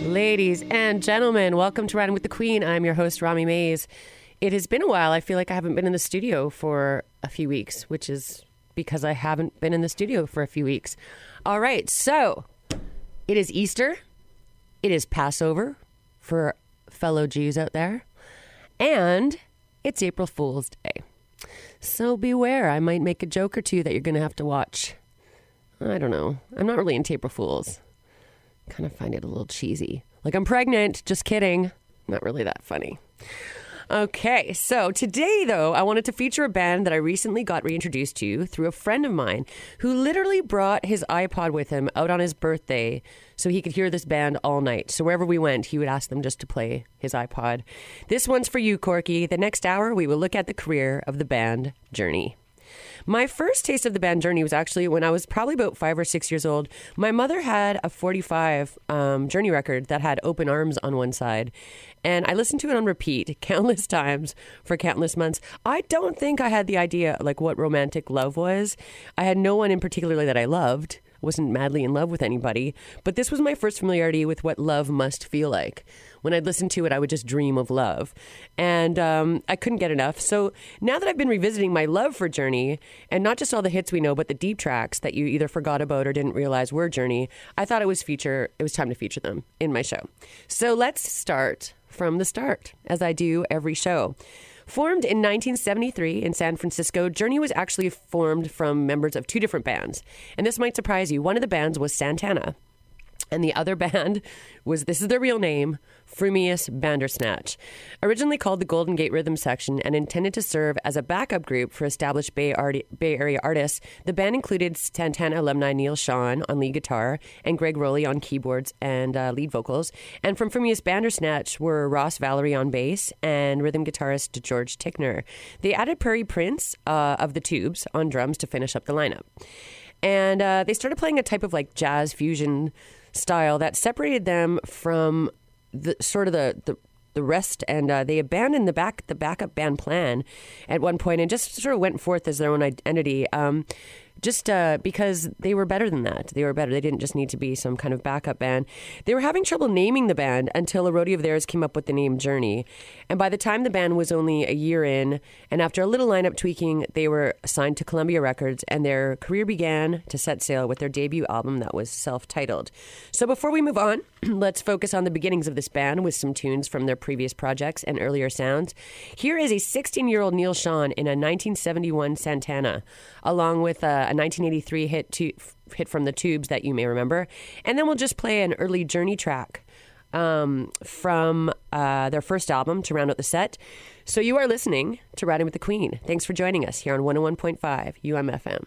Ladies and gentlemen, welcome to Riding with the Queen. I'm your host, Rami Mays. It has been a while. I feel like I haven't been in the studio for a few weeks, which is because I haven't been in the studio for a few weeks. All right, so it is Easter. It is Passover for fellow Jews out there. And it's April Fool's Day. So beware, I might make a joke or two that you're going to have to watch. I don't know. I'm not really into April Fools. Kind of find it a little cheesy. Like, I'm pregnant. Just kidding. Not really that funny. Okay, so today, though, I wanted to feature a band that I recently got reintroduced to through a friend of mine who literally brought his iPod with him out on his birthday so he could hear this band all night. So wherever we went, he would ask them just to play his iPod. This one's for you, Corky. The next hour, we will look at the career of the band Journey. My first taste of the band Journey was actually when I was probably about 5 or 6 years old. My mother had a 45 Journey record that had Open Arms on one side. And I listened to it on repeat countless times for countless months. I don't think I had the idea like what romantic love was. I had no one in particular that I loved. Wasn't madly in love with anybody. But this was my first familiarity with what love must feel like. When I'd listen to it, I would just dream of love. And I couldn't get enough. So now that I've been revisiting my love for Journey, and not just all the hits we know, but the deep tracks that you either forgot about or didn't realize were Journey, I thought it was time to feature them in my show. So let's start from the start, as I do every show. Formed in 1973 in San Francisco, Journey was actually formed from members of two different bands. And this might surprise you. One of the bands was Santana. And the other band was, this is their real name, Frumious Bandersnatch. Originally called the Golden Gate Rhythm Section and intended to serve as a backup group for established Bay Area artists, the band included Santana alumni Neil Sean on lead guitar and Greg Rowley on keyboards and lead vocals. And from Frumious Bandersnatch were Ross Valerie on bass and rhythm guitarist George Tickner. They added Perry Prince of the Tubes on drums to finish up the lineup. And they started playing a type of like jazz fusion style that separated them from the rest, and they abandoned the backup band plan at one point and just sort of went forth as their own identity. Because they were better than that. They were better. They didn't just need to be some kind of backup band. They were having trouble naming the band until a roadie of theirs came up with the name Journey. And by the time the band was only a year in, and after a little lineup tweaking, they were signed to Columbia Records, and their career began to set sail with their debut album that was self-titled. So before we move on, let's focus on the beginnings of this band with some tunes from their previous projects and earlier sounds. Here is a 16-year-old Neil Sean in a 1971 Santana, along with a 1983 hit from the Tubes that you may remember. And then we'll just play an early Journey track from their first album to round out the set. So you are listening to Riding with the Queen. Thanks for joining us here on 101.5 UMFM.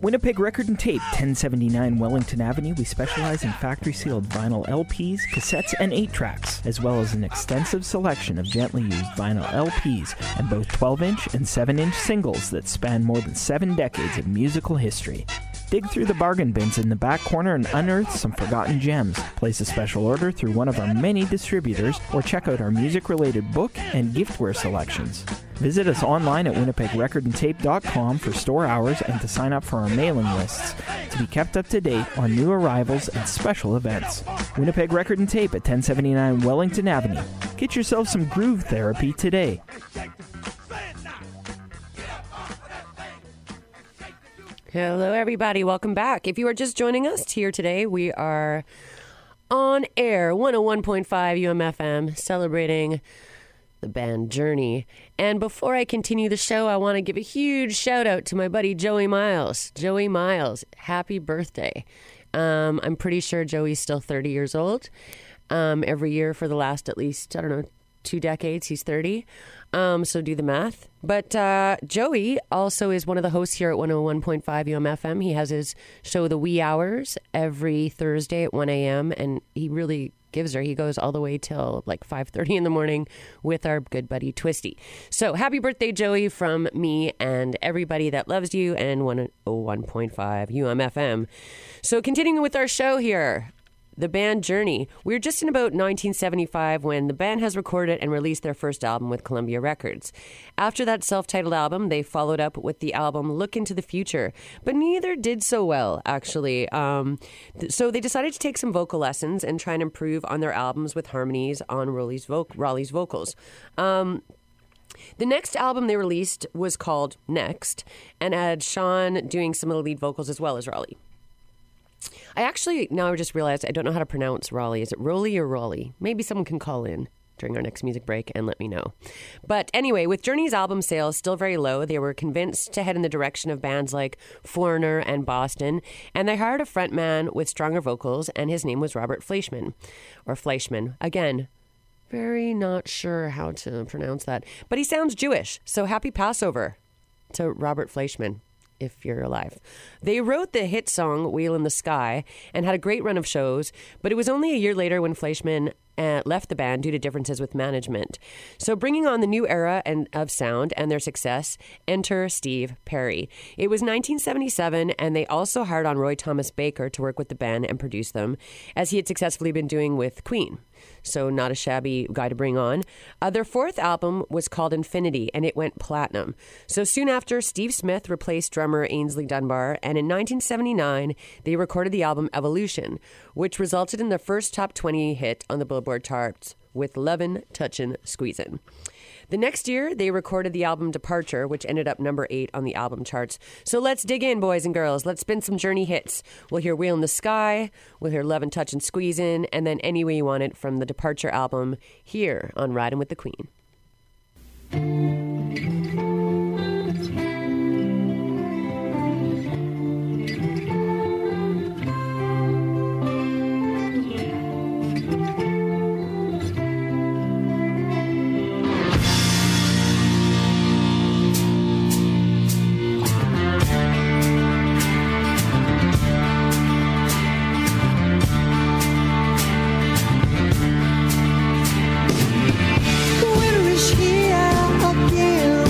Winnipeg Record and Tape, 1079 Wellington Avenue. We specialize in factory-sealed vinyl LPs, cassettes, and 8-tracks, as well as an extensive selection of gently used vinyl LPs and both 12-inch and 7-inch singles that span more than 7 decades of musical history. Dig through the bargain bins in the back corner and unearth some forgotten gems. Place a special order through one of our many distributors or check out our music-related book and giftware selections. Visit us online at winnipegrecordandtape.com for store hours and to sign up for our mailing lists to be kept up to date on new arrivals and special events. Winnipeg Record and Tape at 1079 Wellington Avenue. Get yourself some groove therapy today. Hello, everybody. Welcome back. If you are just joining us here today, we are on air, 101.5 UMFM, celebrating the band Journey. And before I continue the show, I want to give a huge shout out to my buddy Joey Miles. Joey Miles, happy birthday. I'm pretty sure Joey's still 30 years old. Every year for the last at least, 2 decades, he's 30. So do the math. But Joey also is one of the hosts here at 101.5 UMFM. He has his show, The Wee Hours, every Thursday at 1 a.m. And he really gives her. He goes all the way till like 5:30 in the morning with our good buddy Twisty. So happy birthday, Joey, from me and everybody that loves you and 101.5 UMFM. So continuing with our show here. The band Journey. We're just in about 1975 when the band has recorded and released their first album with Columbia Records. After that self-titled album, they followed up with the album Look Into the Future, but neither did so well, actually. So they decided to take some vocal lessons and try and improve on their albums with harmonies on Raleigh's vocals. The next album they released was called Next and had Sean doing some of the lead vocals as well as Raleigh. I just realized I don't know how to pronounce Raleigh. Is it Rowley or Raleigh? Maybe someone can call in during our next music break and let me know. But anyway, with Journey's album sales still very low, they were convinced to head in the direction of bands like Foreigner and Boston, and they hired a frontman with stronger vocals, and his name was Robert Fleischman, or Fleischman. Again, very not sure how to pronounce that. But he sounds Jewish, so happy Passover to Robert Fleischman, if you're alive. They wrote the hit song Wheel in the Sky and had a great run of shows, but it was only a year later when Fleischman left the band due to differences with management. So bringing on the new era of sound and their success, enter Steve Perry. It was 1977, and they also hired on Roy Thomas Baker to work with the band and produce them, as he had successfully been doing with Queen. So not a shabby guy to bring on. Their fourth album was called Infinity, and it went platinum. So soon after, Steve Smith replaced drummer Ainsley Dunbar, and in 1979, they recorded the album Evolution, which resulted in their first top 20 hit on the Billboard charts with Lovin', Touchin', Squeezin'. The next year, they recorded the album Departure, which ended up number 8 on the album charts. So let's dig in, boys and girls. Let's spin some Journey hits. We'll hear Wheel in the Sky, we'll hear Lovin', Touchin', Squeezin', and then Any Way You Want It from the Departure album here on Riding with the Queen. Winter is here again.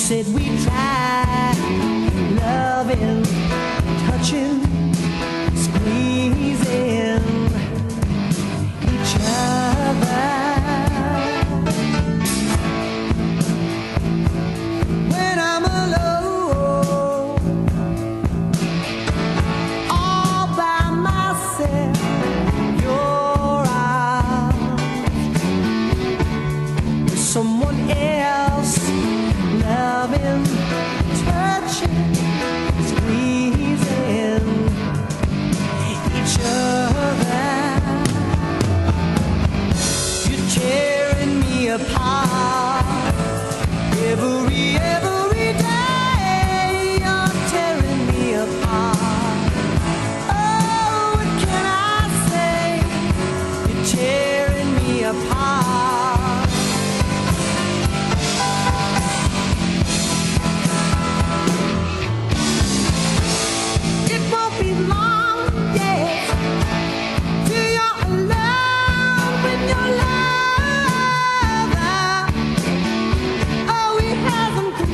said we tried loving, touching, squeezing each other. When I'm alone, all by myself, your arms with someone else, loving, touching, squeezing each other. You're tearing me apart every day. You're tearing me apart. Oh, what can I say? You're tearing me apart. It won't be long, yeah, till you're alone with your lover. Oh, he hasn't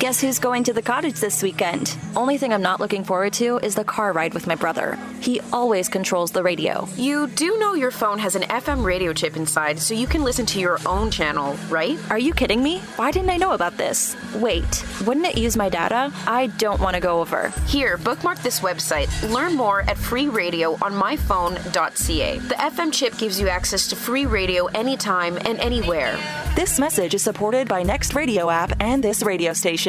Guess who's going to the cottage this weekend? Only thing I'm not looking forward to is the car ride with my brother. He always controls the radio. You do know your phone has an FM radio chip inside, so you can listen to your own channel, right? Are you kidding me? Why didn't I know about this? Wait, wouldn't it use my data? I don't want to go over. Here, bookmark this website. Learn more at freeradio.myphone.ca. The FM chip gives you access to free radio anytime and anywhere. This message is supported by Next Radio app and this radio station.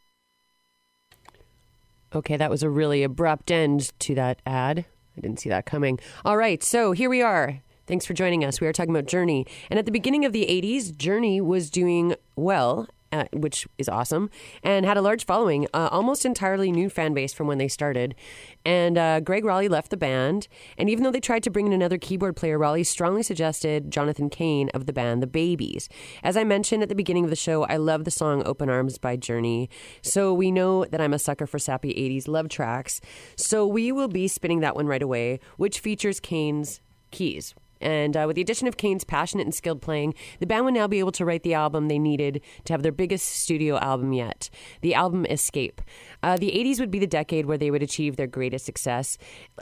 Okay, that was a really abrupt end to that ad. I didn't see that coming. All right, so here we are. Thanks for joining us. We are talking about Journey. And at the beginning of the 80s, Journey was doing well, which is awesome, and had a large following, almost entirely new fan base from when they started. And Greg Raleigh left the band, and even though they tried to bring in another keyboard player, Raleigh strongly suggested Jonathan Cain of the band The Babies. As I mentioned at the beginning of the show, I love the song Open Arms by Journey, so we know that I'm a sucker for sappy 80s love tracks. So we will be spinning that one right away, which features Cain's keys. And with the addition of Cain's passionate and skilled playing, the band would now be able to write the album they needed to have their biggest studio album yet, the album Escape. The 80s would be the decade where they would achieve their greatest success.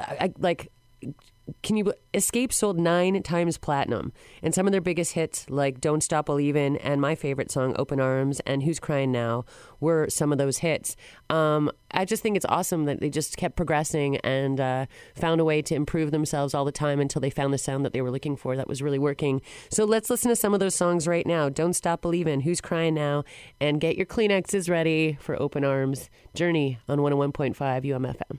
Escape sold 9 times platinum, and some of their biggest hits like Don't Stop Believin' and my favorite song Open Arms and Who's Crying Now were some of those hits. I just think it's awesome that they just kept progressing and found a way to improve themselves all the time until they found the sound that they were looking for that was really working. So let's listen to some of those songs right now. Don't Stop Believin', Who's Crying Now, and get your Kleenexes ready for Open Arms. Journey on 101.5 UMFM.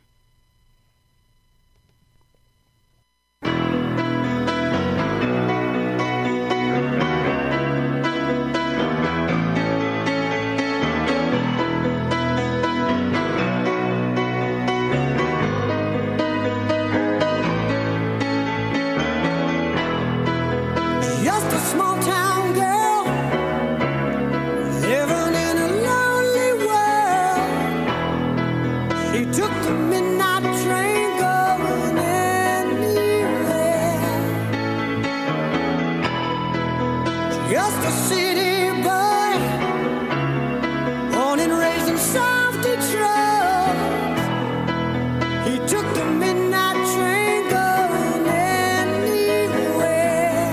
Just a small town girl living in a lonely world. She took the midnight train going anywhere. Just a city boy, born and raised in South Detroit. He took the midnight train going anywhere.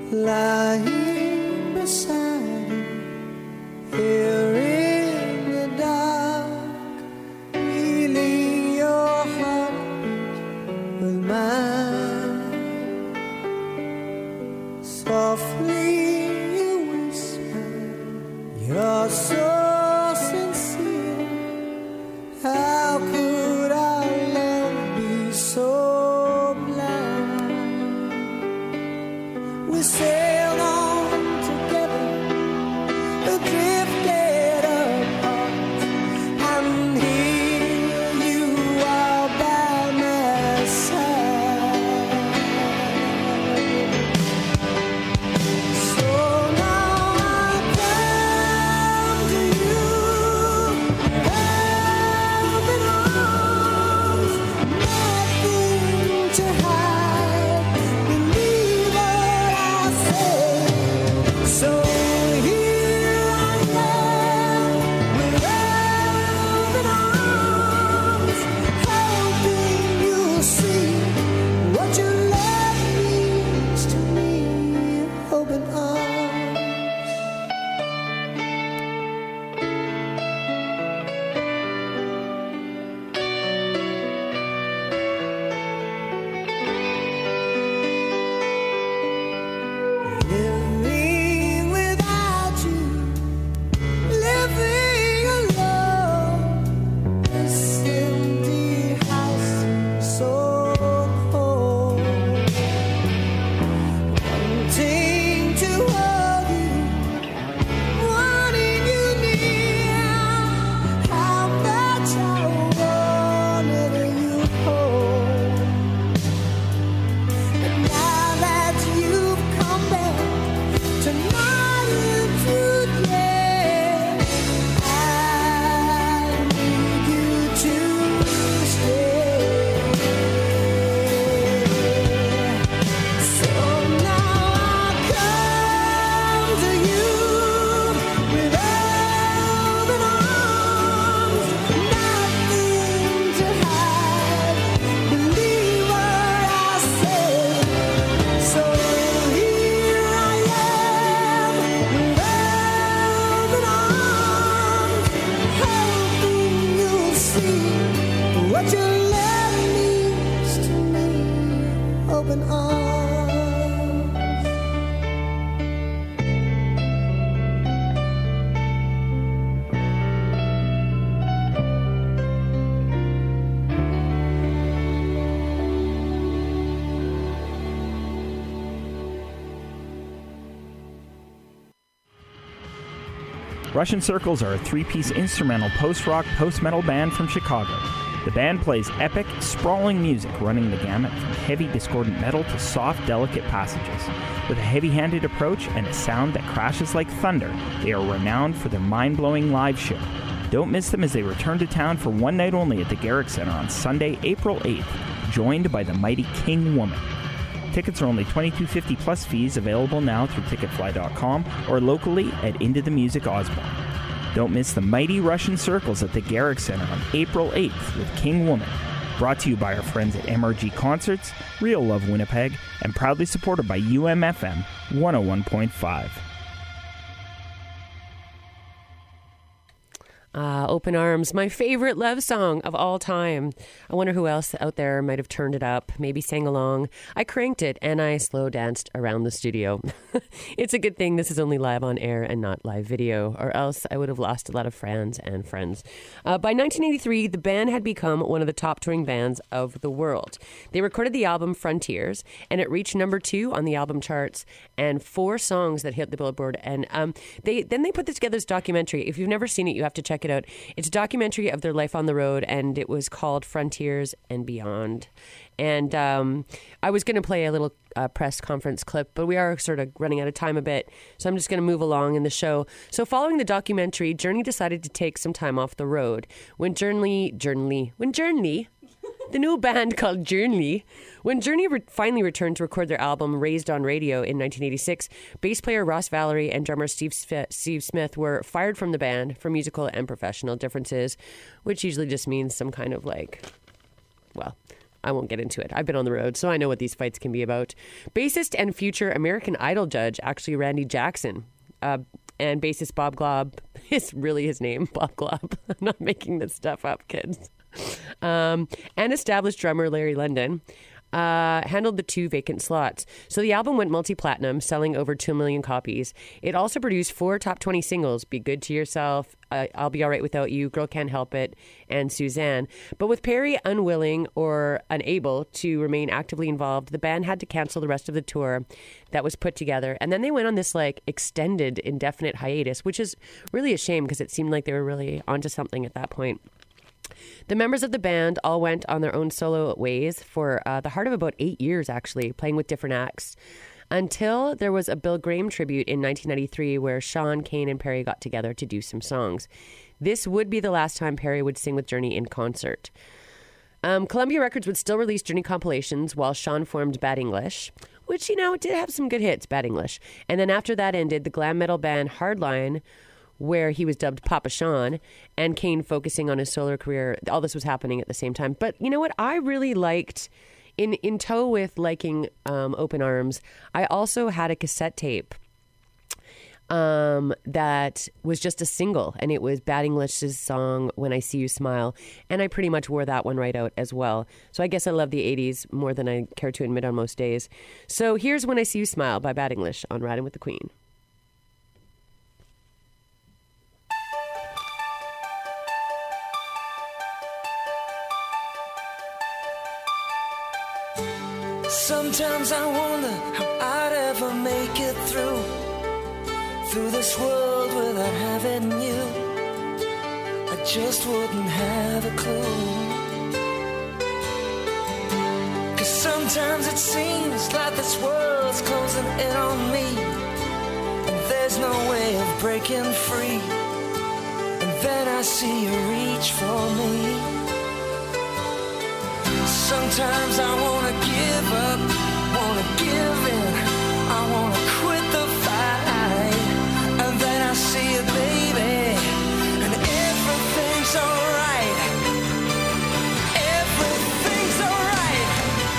lying beside you here in the dark, feeling your heartbeat with mine. Softly you whisper, you're so sincere. How could our love be so blind? We sailed on together, drifted apart, and here you are by my side. So now I come to you, open arms, nothing to hide. Believe what I say. So here I am, with open arms, hoping you'll see what your love means to me. Open arms. Living without you, living alone, this empty house seems so cold. Wanting to hold you, wanting you near, how much I wanted you hold. And now that you've come back tonight and today, I need you to stay. So now I come to you with open arms, nothing to hide. Believe what I say. So here I am, with open arms, hoping you'll see what your love means to me. Open arms. Russian Circles are a three-piece instrumental post-rock, post-metal band from Chicago. The band plays epic, sprawling music running the gamut from heavy, discordant metal to soft, delicate passages. With a heavy-handed approach and a sound that crashes like thunder, they are renowned for their mind-blowing live show. Don't miss them as they return to town for one night only at the Garrick Center on Sunday, April 8th, joined by the mighty King Woman. Tickets are only $22.50 plus fees, available now through Ticketfly.com or locally at Into the Music Osborne. Don't miss the mighty Russian Circles at the Garrick Center on April 8th with King Woman. Brought to you by our friends at MRG Concerts, Real Love Winnipeg, and proudly supported by UMFM 101.5. Open Arms, my favorite love song of all time. I wonder who else out there might have turned it up, maybe sang along. I cranked it and I slow danced around the studio. It's a good thing this is only live on air and not live video, or else I would have lost a lot of fans and friends. By 1983, the band had become one of the top touring bands of the world. They recorded the album Frontiers, and it reached number 2 on the album charts, and 4 songs that hit the Billboard. And they put this together, this documentary. If you've never seen it, you have to check it out. It's a documentary of their life on the road, and it was called Frontiers and Beyond. And I was going to play a little press conference clip, but we are sort of running out of time a bit, so I'm just going to move along in the show. So following the documentary, Journey decided to take some time off the road. When Journey, the new band called Journey, when Journey finally returned to record their album Raised on Radio in 1986, bass player Ross Valerie and drummer Steve Smith were fired from the band for musical and professional differences, which usually just means some kind of I won't get into it. I've been on the road, so I know what these fights can be about. Bassist and future American Idol judge, actually Randy Jackson, and bassist Bob Glaub is really his name, Bob Glaub. I'm not making this stuff up, kids. And established drummer Larry London handled the 2 vacant slots. So the album went multi-platinum, selling over 2 million copies. It also produced 4 top 20 singles: Be Good to Yourself, I'll Be All Right Without You, Girl Can't Help It, and Suzanne. But with Perry unwilling or unable to remain actively involved, the band had to cancel the rest of the tour that was put together. And then they went on this like extended, indefinite hiatus, which is really a shame because it seemed like they were really onto something at that point. The members of the band all went on their own solo ways for the heart of about 8 years, actually, playing with different acts, until there was a Bill Graham tribute in 1993 where Sean, Kane, and Perry got together to do some songs. This would be the last time Perry would sing with Journey in concert. Columbia Records would still release Journey compilations while Sean formed Bad English, which, did have some good hits, Bad English. And then after that ended, the glam metal band Hardline, where he was dubbed Papa Sean, and Kane focusing on his solo career. All this was happening at the same time. But you know what? I really liked, in tow with liking Open Arms, I also had a cassette tape that was just a single, and it was Bad English's song When I See You Smile, and I pretty much wore that one right out as well. So I guess I love the 80s more than I care to admit on most days. So here's When I See You Smile by Bad English on Riding with the Queen. Sometimes I wonder how I'd ever make it through this world without having you. I just wouldn't have a clue. 'Cause sometimes it seems like this world's closing in on me, and there's no way of breaking free. And then I see you reach for me. Sometimes I wanna give up, wanna give in, I wanna quit the fight. And then I see it, baby, and everything's alright. Everything's alright.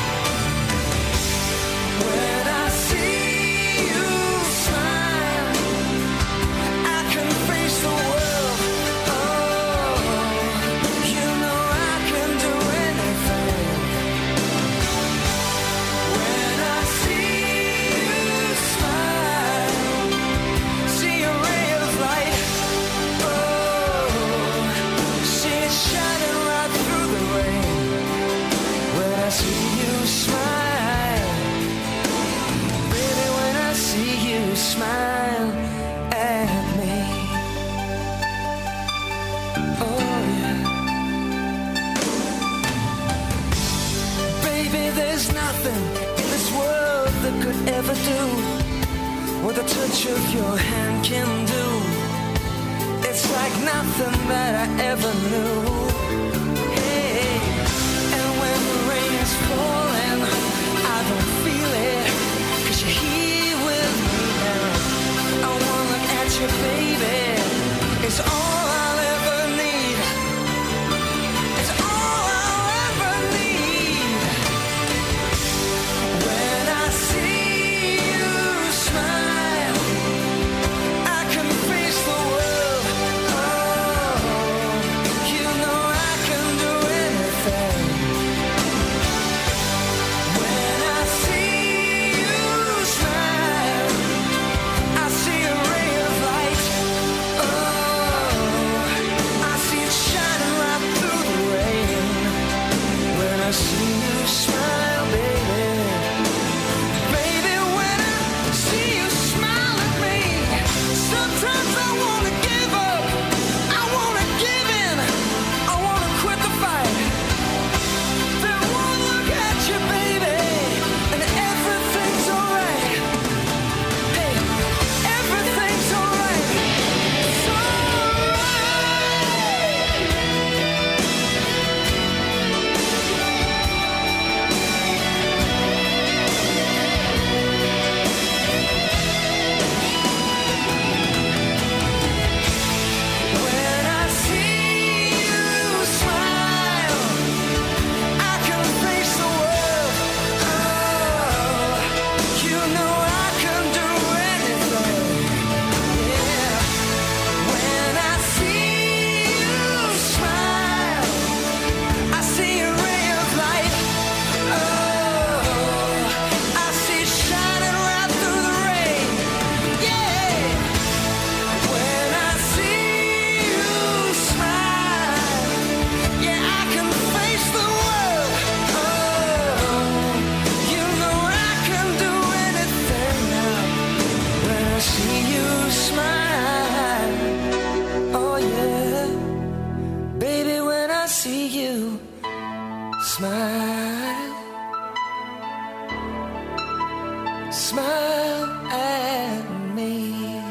When I see you smile, I can face the world. Oh, you know I can do anything. When I see you smile, see a ray of light. Oh, see it shining right through the rain. When I see you smile, baby, when I see you smile at me. Oh yeah. Baby, there's nothing in this world that could ever do what the touch of your hand can do. It's like nothing that I ever knew. Hey, and when the rain is falling, I don't feel it, 'cause you're here with me now. I wanna look at you, baby. It's all I'll ever need. It's all I'll ever need. When I see you smile, I can face the world. Oh, you know I can do anything. smile at me.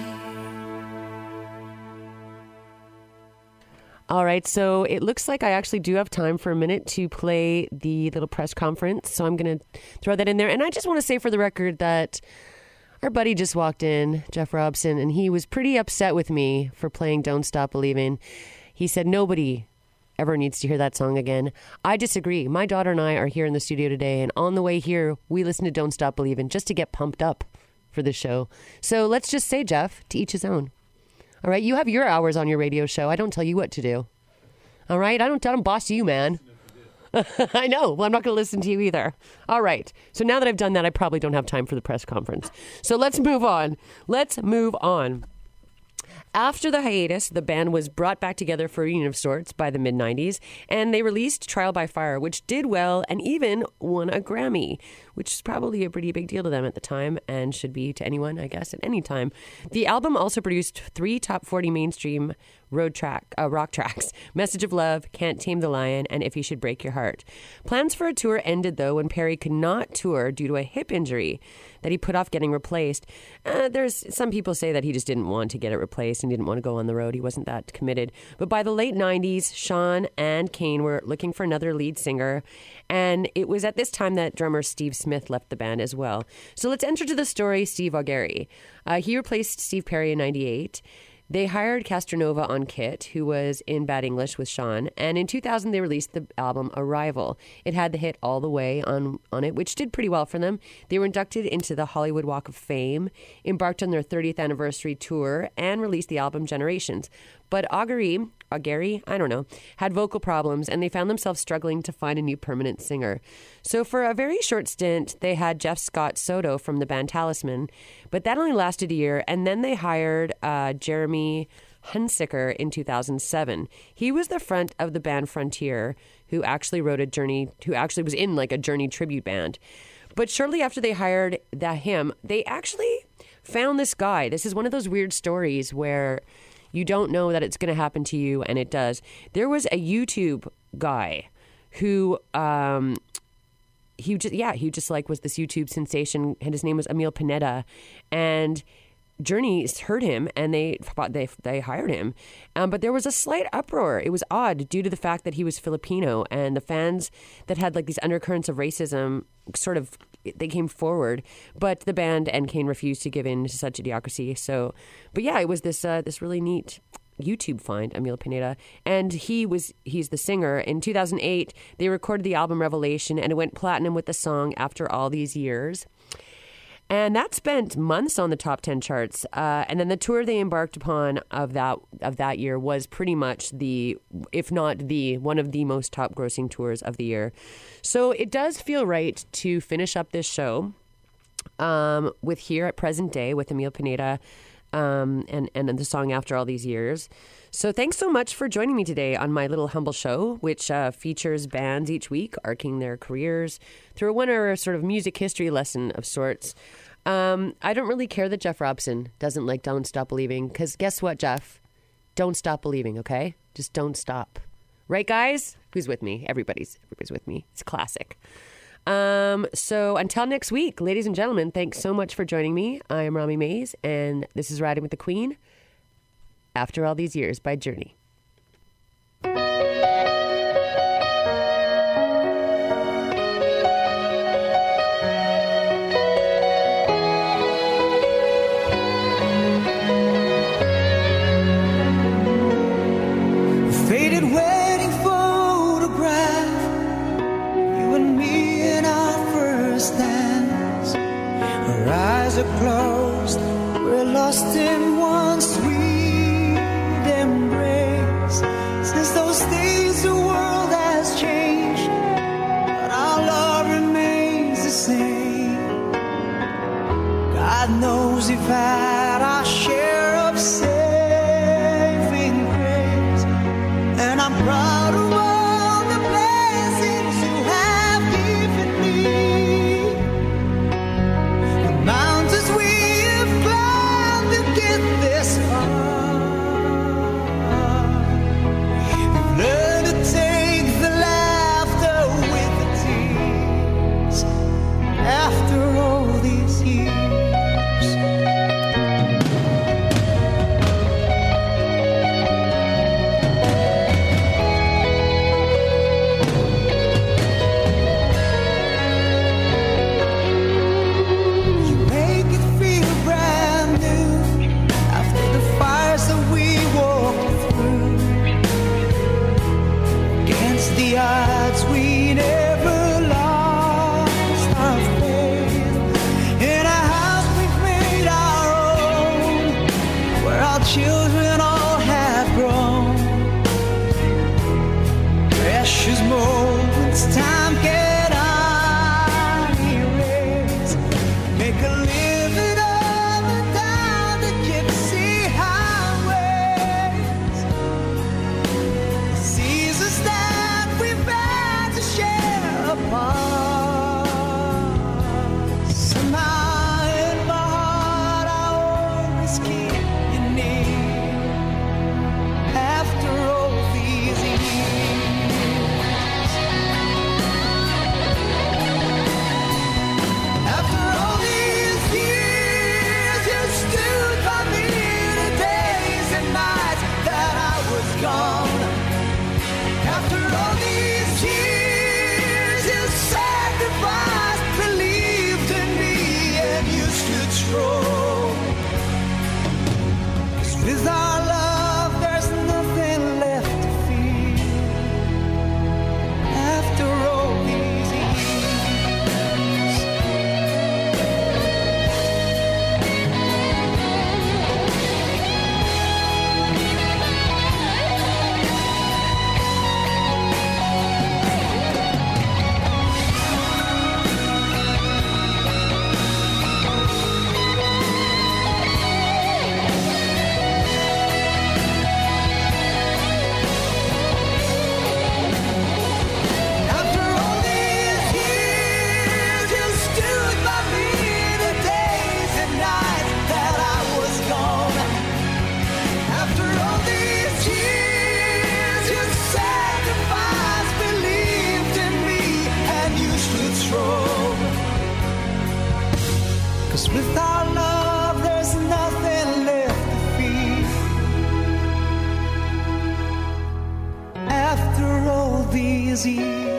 All right, so it looks like I actually do have time for a minute to play the little press conference. So I'm going to throw that in there. And I just want to say for the record that our buddy just walked in, Jeff Robson, and he was pretty upset with me for playing Don't Stop Believing. He said nobody ever needs to hear that song again. I disagree. My daughter and I are here in the studio today, and on the way here, we listen to Don't Stop Believing just to get pumped up for the show. So let's just say, Jeff, to each his own. All right, you have your hours on your radio show. I don't tell you what to do. All right, I don't boss you, man. I know. Well, I'm not going to listen to you either. All right. So now that I've done that, I probably don't have time for the press conference. So let's move on. After the hiatus, the band was brought back together for a reunion of sorts by the mid-90s, and they released Trial by Fire, which did well and even won a Grammy, which is probably a pretty big deal to them at the time and should be to anyone, I guess, at any time. The album also produced 3 top 40 mainstream rock tracks, Message of Love, Can't Tame the Lion, and If You Should Break Your Heart. Plans for a tour ended, though, when Perry could not tour due to a hip injury that he put off getting replaced. There's some people say that he just didn't want to get it replaced and didn't want to go on the road. He wasn't that committed. But by the late 90s, Sean and Kane were looking for another lead singer, and it was at this time that drummer Steve Smith left the band as well. So let's enter to the story Steve Augeri. He replaced Steve Perry in 98. They hired Castronova on kit, who was in Bad English with Sean, and in 2000 they released the album Arrival. It had the hit All the Way on it, which did pretty well for them. They were inducted into the Hollywood Walk of Fame, embarked on their 30th anniversary tour, and released the album Generations. But Augeri, I don't know, had vocal problems, and they found themselves struggling to find a new permanent singer. So for a very short stint, they had Jeff Scott Soto from the band Talisman, but that only lasted a year, and then they hired Jeremy Hunsicker in 2007. He was the front of the band Frontier, who actually was in like a Journey tribute band. But shortly after they hired him, they actually found this guy. This is one of those weird stories where you don't know that it's going to happen to you, and it does. There was a YouTube guy who, he just like was this YouTube sensation, and his name was Emil Pineda, and Journey heard him, and they hired him. But there was a slight uproar. It was odd due to the fact that he was Filipino, and the fans that had like these undercurrents of racism they came forward, but the band and Kane refused to give in to such idiocracy. So, but yeah, it was this really neat YouTube find, Emil Pineda, and he's the singer. In 2008, they recorded the album Revelation, and it went platinum with the song After All These Years. And that spent months on the top 10 charts. And then the tour they embarked upon of that year was pretty much if not one of the most top grossing tours of the year. So it does feel right to finish up this show with Here at Present Day with Emil Pineda and the song After All These Years. So thanks so much for joining me today on my little humble show, which features bands each week arcing their careers through a one or sort of music history lesson of sorts. I don't really care that Jeff Robson doesn't like Don't Stop Believing, because guess what, Jeff? Don't stop believing, okay? Just don't stop. Right, guys? Who's with me? Everybody's with me. It's classic. So until next week, ladies and gentlemen, thanks so much for joining me. I am Rami Mays, and this is Riding with the Queen, After All These Years by Journey. Faded wedding photograph, you and me in our first dance. Our eyes are closed, we're lost in one sweet embrace. Since those days the world has changed, but our love remains the same. God knows we've had our share of saving grace, and I'm proud of all the blessings you have given me. The mountains we have climbed to get this far. We've learned to take the laughter with the tears. After all these years, make a living up and down the gypsy highways. The seasons that we've had to share apart. Somehow in my heart I always keep you near. After all these years. After all these years, you stood by me the days and nights that I was gone. After all these years, you sacrificed, believed in me, and you stood strong. 'Cause with our love, there's nothing left to fear. After all these years. After all these years, you stood by me the days and nights that I was gone. After all these years, you sacrificed, believed in me, and you stood strong. 'Cause with our love, there's nothing left to fear. After all these years.